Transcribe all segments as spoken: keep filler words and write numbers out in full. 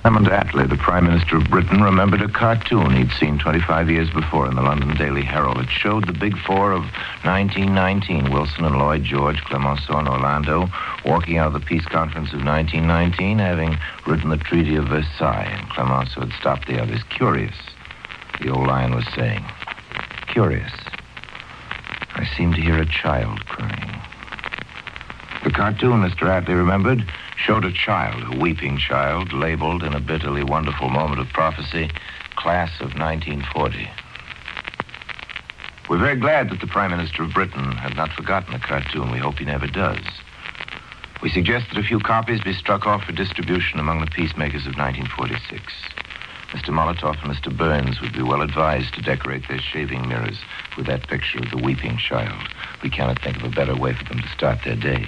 Clement Attlee, the Prime Minister of Britain, remembered a cartoon he'd seen twenty-five years before in the London Daily Herald. It showed the Big Four of nineteen nineteen, Wilson and Lloyd George, Clemenceau and Orlando, walking out of the peace conference of nineteen nineteen, having written the Treaty of Versailles, and Clemenceau had stopped the others. Curious, the old lion was saying. Curious. I seemed to hear a child crying. The cartoon, Mister Attlee remembered, showed a child, a weeping child, labeled in a bitterly wonderful moment of prophecy, Class of nineteen forty. We're very glad that the Prime Minister of Britain had not forgotten the cartoon. We hope he never does. We suggest that a few copies be struck off for distribution among the peacemakers of nineteen forty-six. Mister Molotov and Mister Burns would be well advised to decorate their shaving mirrors with that picture of the weeping child. We cannot think of a better way for them to start their day.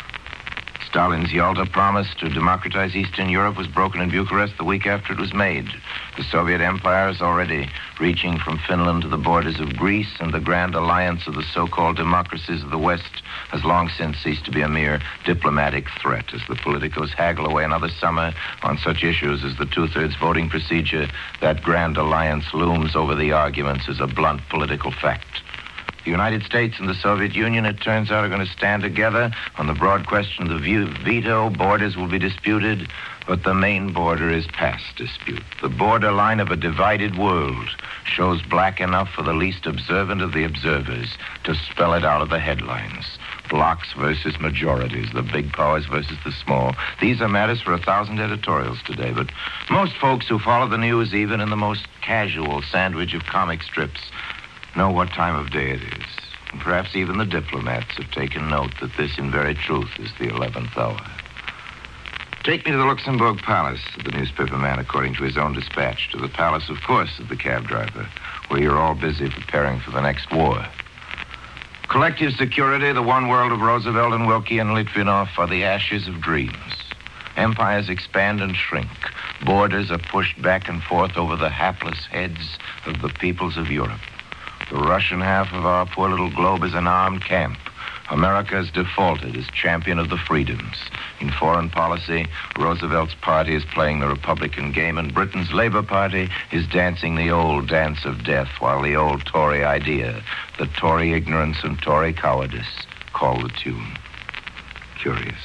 Stalin's Yalta promise to democratize Eastern Europe was broken in Bucharest the week after it was made. The Soviet Empire is already reaching from Finland to the borders of Greece, and the grand alliance of the so-called democracies of the West has long since ceased to be a mere diplomatic threat. As the politicos haggle away another summer on such issues as the two-thirds voting procedure, that grand alliance looms over the arguments as a blunt political fact. The United States and the Soviet Union, it turns out, are going to stand together on the broad question of the veto. Borders will be disputed, but the main border is past dispute. The borderline of a divided world shows black enough for the least observant of the observers to spell it out of the headlines. Blocks versus majorities, the big powers versus the small. These are matters for a thousand editorials today, but most folks who follow the news, even in the most casual sandwich of comic strips, know what time of day it is. And perhaps even the diplomats have taken note that this, in very truth, is the eleventh hour. Take me to the Luxembourg Palace, said the newspaper man, according to his own dispatch. To the palace, of course, said the cab driver, where you're all busy preparing for the next war. Collective security, the one world of Roosevelt and Wilkie and Litvinov, are the ashes of dreams. Empires expand and shrink. Borders are pushed back and forth over the hapless heads of the peoples of Europe. The Russian half of our poor little globe is an armed camp. America has defaulted as champion of the freedoms. In foreign policy, Roosevelt's party is playing the Republican game, and Britain's Labour Party is dancing the old dance of death, while the old Tory idea, the Tory ignorance and Tory cowardice, call the tune. Curious.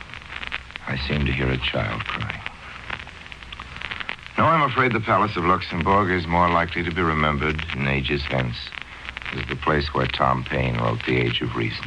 I seem to hear a child crying. No, I'm afraid the Palace of Luxembourg is more likely to be remembered in ages hence as the place where Tom Paine wrote The Age of Reason.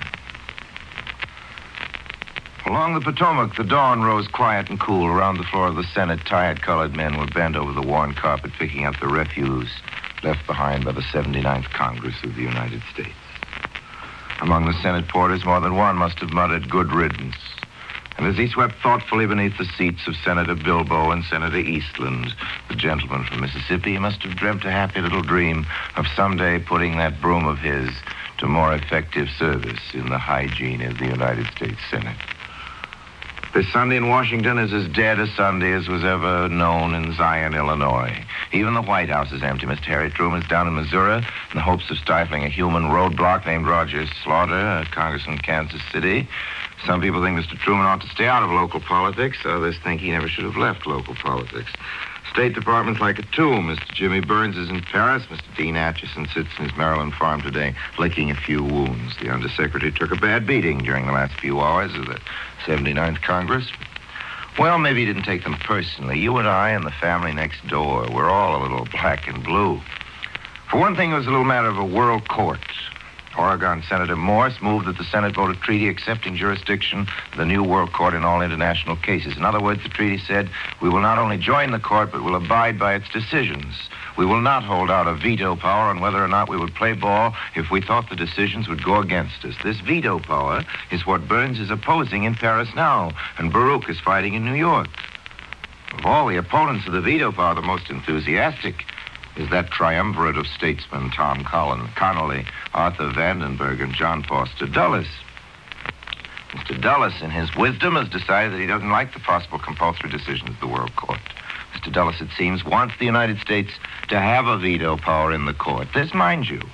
Along the Potomac, the dawn rose quiet and cool. Around the floor of the Senate, tired colored men were bent over the worn carpet, picking up the refuse left behind by the seventy-ninth Congress of the United States. Among the Senate porters, more than one must have muttered, "Good riddance." And as he swept thoughtfully beneath the seats of Senator Bilbo and Senator Eastland, the gentleman from Mississippi, he must have dreamt a happy little dream of someday putting that broom of his to more effective service in the hygiene of the United States Senate. This Sunday in Washington is as dead a Sunday as was ever known in Zion, Illinois. Even the White House is empty. Mister Harry Truman is down in Missouri in the hopes of stifling a human roadblock named Roger Slaughter, a congressman in Kansas City. Some people think Mister Truman ought to stay out of local politics. Others think he never should have left local politics. State Department's like a tomb. Mister Jimmy Burns is in Paris. Mister Dean Acheson sits in his Maryland farm today, licking a few wounds. The Undersecretary took a bad beating during the last few hours of the seventy-ninth Congress. Well, maybe he didn't take them personally. You and I and the family next door, we're all a little black and blue. For one thing, it was a little matter of a world court. Oregon Senator Morse moved that the Senate vote a treaty accepting jurisdiction of the new world court in all international cases. In other words, the treaty said, we will not only join the court, but will abide by its decisions. We will not hold out a veto power on whether or not we would play ball if we thought the decisions would go against us. This veto power is what Burns is opposing in Paris now, and Baruch is fighting in New York. Of all the opponents of the veto power, the most enthusiastic is that triumvirate of statesmen, Tom Collin, Connolly, Arthur Vandenberg, and John Foster Dulles. Mister Dulles, in his wisdom, has decided that he doesn't like the possible compulsory decisions of the World Court. Mister Dulles, it seems, wants the United States to have a veto power in the court. This, mind you,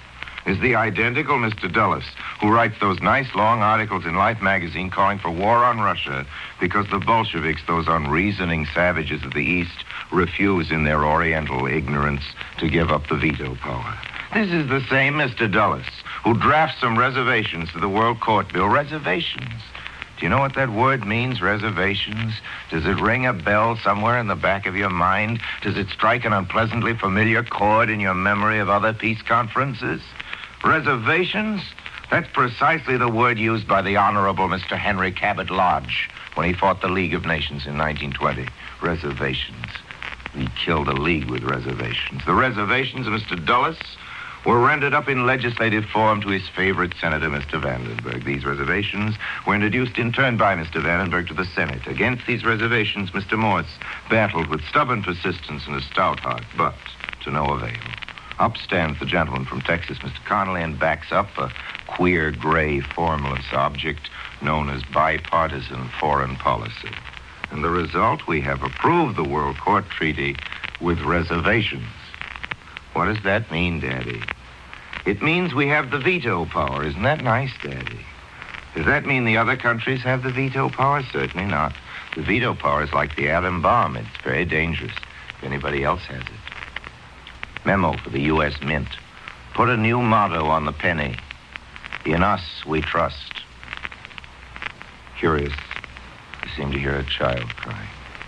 is the identical Mister Dulles, who writes those nice long articles in Life magazine calling for war on Russia because the Bolsheviks, those unreasoning savages of the East, refuse in their oriental ignorance to give up the veto power. This is the same Mister Dulles who drafts some reservations to the World Court Bill. Reservations. Do you know what that word means, reservations? Does it ring a bell somewhere in the back of your mind? Does it strike an unpleasantly familiar chord in your memory of other peace conferences? Reservations? That's precisely the word used by the Honorable Mister Henry Cabot Lodge when he fought the League of Nations in nineteen twenty. Reservations. He killed a league with reservations. The reservations of Mister Dulles were rendered up in legislative form to his favorite senator, Mister Vandenberg. These reservations were introduced in turn by Mister Vandenberg to the Senate. Against these reservations, Mister Morse battled with stubborn persistence and a stout heart, but to no avail. Up stands the gentleman from Texas, Mister Connolly, and backs up a queer, gray, formless object known as bipartisan foreign policy. And the result, we have approved the World Court Treaty with reservations. What does that mean, Daddy? It means we have the veto power. Isn't that nice, Daddy? Does that mean the other countries have the veto power? Certainly not. The veto power is like the atom bomb. It's very dangerous if anybody else has it. Memo for the U S Mint. Put a new motto on the penny. In us we trust. Curious. You seem to hear a child cry.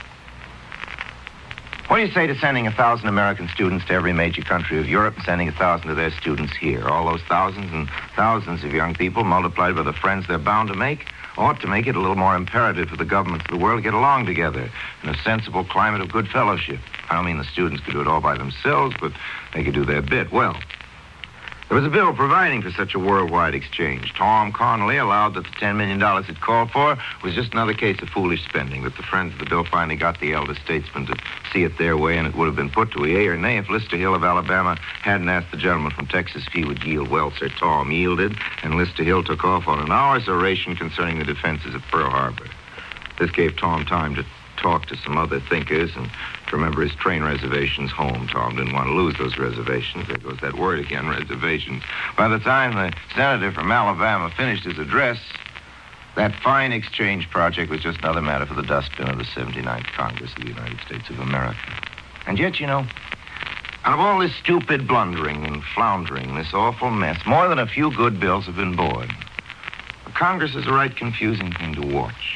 What do you say to sending a thousand American students to every major country of Europe and sending a thousand of their students here? All those thousands and thousands of young people multiplied by the friends they're bound to make ought to make it a little more imperative for the governments of the world to get along together in a sensible climate of good fellowship. I don't mean the students could do it all by themselves, but they could do their bit. Well, there was a bill providing for such a worldwide exchange. Tom Connolly allowed that the ten million dollars it called for was just another case of foolish spending, but the friends of the bill finally got the elder statesman to see it their way, and it would have been put to a yea or nay if Lister Hill of Alabama hadn't asked the gentleman from Texas if he would yield. Well, Sir Tom yielded, and Lister Hill took off on an hour's oration concerning the defenses of Pearl Harbor. This gave Tom time to talk to some other thinkers and to remember his train reservations home. Tom didn't want to lose those reservations. There goes that word again, reservations. By the time the senator from Alabama finished his address, that fine exchange project was just another matter for the dustbin of the seventy-ninth Congress of the United States of America. And yet, you know, out of all this stupid blundering and floundering, this awful mess, more than a few good bills have been born. Congress is a right confusing thing to watch.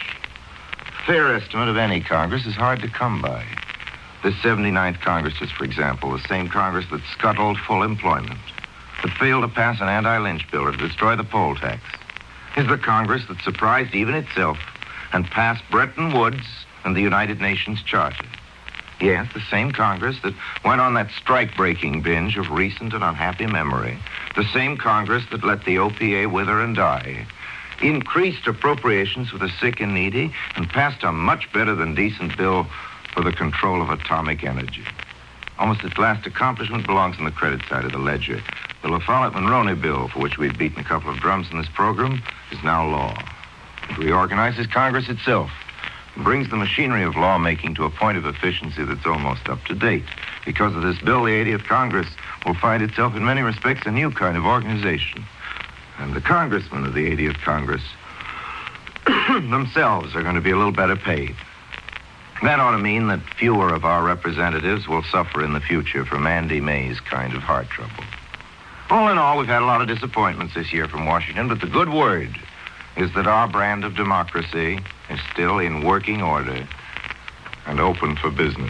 Fair estimate of any Congress is hard to come by. This seventy-ninth Congress, just for example, the same Congress that scuttled full employment, that failed to pass an anti-lynch bill or to destroy the poll tax, is the Congress that surprised even itself and passed Bretton Woods and the United Nations Charter. Yes, the same Congress that went on that strike-breaking binge of recent and unhappy memory, the same Congress that let the O P A wither and die, increased appropriations for the sick and needy, and passed a much better than decent bill for the control of atomic energy. Almost its last accomplishment belongs on the credit side of the ledger. The La Follette-Monroney bill, for which we've beaten a couple of drums in this program, is now law. It reorganizes Congress itself and brings the machinery of lawmaking to a point of efficiency that's almost up to date. Because of this bill, the eightieth Congress will find itself in many respects a new kind of organization. And the congressmen of the eightieth Congress themselves are going to be a little better paid. That ought to mean that fewer of our representatives will suffer in the future from Andy May's kind of heart trouble. All in all, we've had a lot of disappointments this year from Washington, but the good word is that our brand of democracy is still in working order and open for business.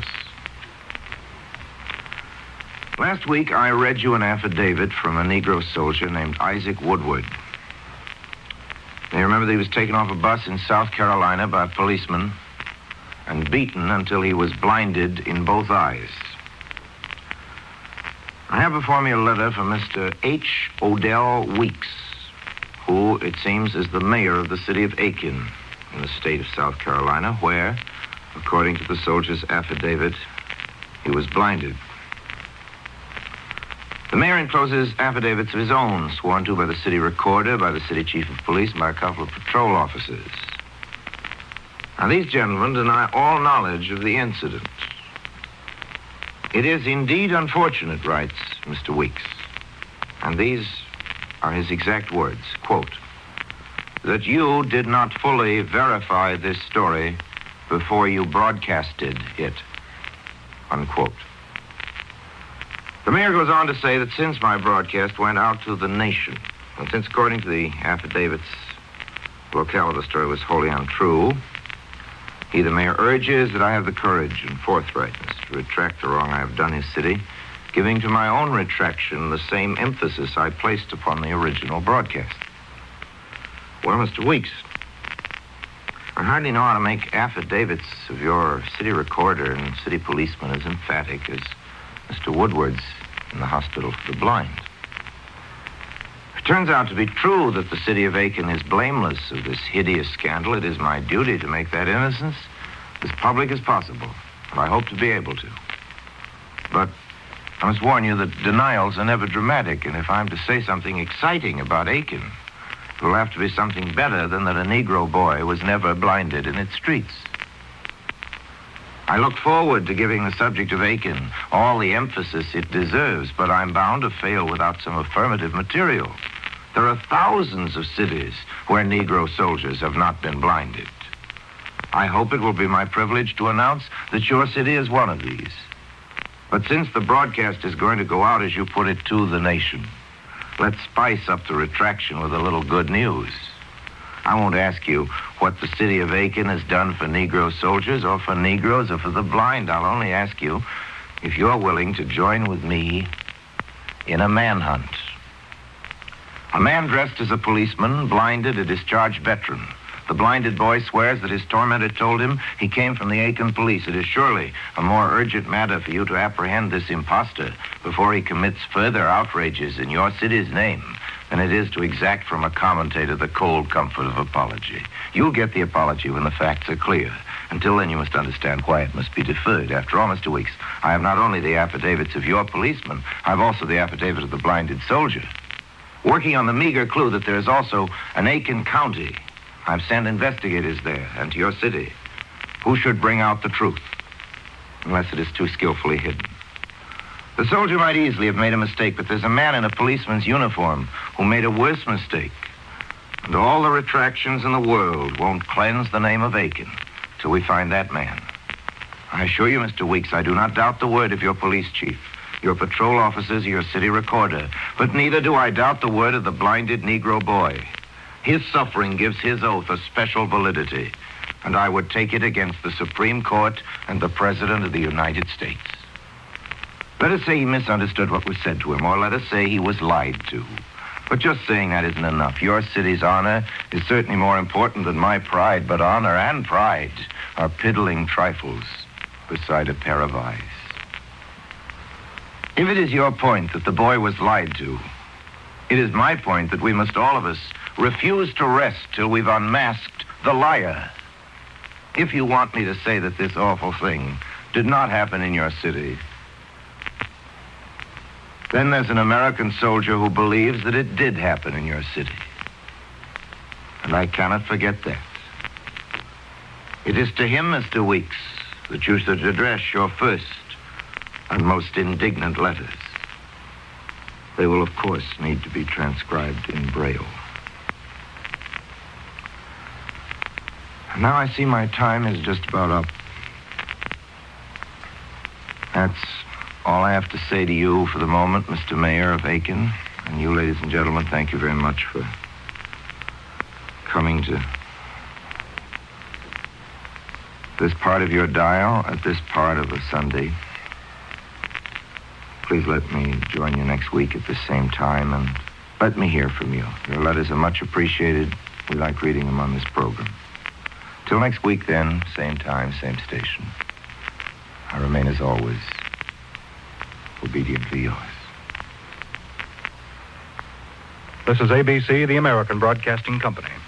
Last week, I read you an affidavit from a Negro soldier named Isaac Woodward. You remember that he was taken off a bus in South Carolina by a policeman and beaten until he was blinded in both eyes. I have before me a letter from Mister H. Odell Weeks, who, it seems, is the mayor of the city of Aiken in the state of South Carolina, where, according to the soldier's affidavit, he was blinded. The mayor encloses affidavits of his own, sworn to by the city recorder, by the city chief of police, and by a couple of patrol officers. Now, these gentlemen deny all knowledge of the incident. It is indeed unfortunate, writes Mister Weeks, and these are his exact words, quote, that you did not fully verify this story before you broadcasted it, unquote. The mayor goes on to say that since my broadcast went out to the nation, and since according to the affidavits, the locale of the story was wholly untrue, he, the mayor, urges that I have the courage and forthrightness to retract the wrong I have done his city, giving to my own retraction the same emphasis I placed upon the original broadcast. Well, Mister Weeks, I hardly know how to make affidavits of your city recorder and city policeman as emphatic as Mister Woodward's in the Hospital for the Blind. If it turns out to be true that the city of Aiken is blameless of this hideous scandal, it is my duty to make that innocence as public as possible, and I hope to be able to. But I must warn you that denials are never dramatic, and if I'm to say something exciting about Aiken, it will have to be something better than that a Negro boy was never blinded in its streets. I look forward to giving the subject of Aiken all the emphasis it deserves, but I'm bound to fail without some affirmative material. There are thousands of cities where Negro soldiers have not been blinded. I hope it will be my privilege to announce that your city is one of these. But since the broadcast is going to go out, as you put it, to the nation, let's spice up the retraction with a little good news. I won't ask you what the city of Aiken has done for Negro soldiers or for Negroes or for the blind. I'll only ask you if you're willing to join with me in a manhunt. A man dressed as a policeman blinded a discharged veteran. The blinded boy swears that his tormentor told him he came from the Aiken police. It is surely a more urgent matter for you to apprehend this impostor before he commits further outrages in your city's name than it is to exact from a commentator the cold comfort of apology. You'll get the apology when the facts are clear. Until then, you must understand why it must be deferred. After all, Mister Weeks, I have not only the affidavits of your policeman, I have also the affidavit of the blinded soldier. Working on the meager clue that there is also an Aiken County, I've sent investigators there and to your city who should bring out the truth, unless it is too skillfully hidden. The soldier might easily have made a mistake, but there's a man in a policeman's uniform who made a worse mistake. And all the retractions in the world won't cleanse the name of Aiken till we find that man. I assure you, Mister Weeks, I do not doubt the word of your police chief, your patrol officers, or your city recorder, but neither do I doubt the word of the blinded Negro boy. His suffering gives his oath a special validity, and I would take it against the Supreme Court and the President of the United States. Let us say he misunderstood what was said to him, or let us say he was lied to. But just saying that isn't enough. Your city's honor is certainly more important than my pride, but honor and pride are piddling trifles beside a pair of eyes. If it is your point that the boy was lied to, it is my point that we must all of us refuse to rest till we've unmasked the liar. If you want me to say that this awful thing did not happen in your city, then there's an American soldier who believes that it did happen in your city. And I cannot forget that. It is to him, Mister Weeks, that you should address your first and most indignant letters. They will, of course, need to be transcribed in Braille. Now I see my time is just about up. That's all I have to say to you for the moment, Mister Mayor of Aiken. And you, ladies and gentlemen, thank you very much for coming to this part of your dial at this part of a Sunday. Please let me join you next week at the same time, and let me hear from you. Your letters are much appreciated. We like reading them on this program. Till next week, then, same time, same station. I remain, as always, obediently yours. This is A B C, the American Broadcasting Company.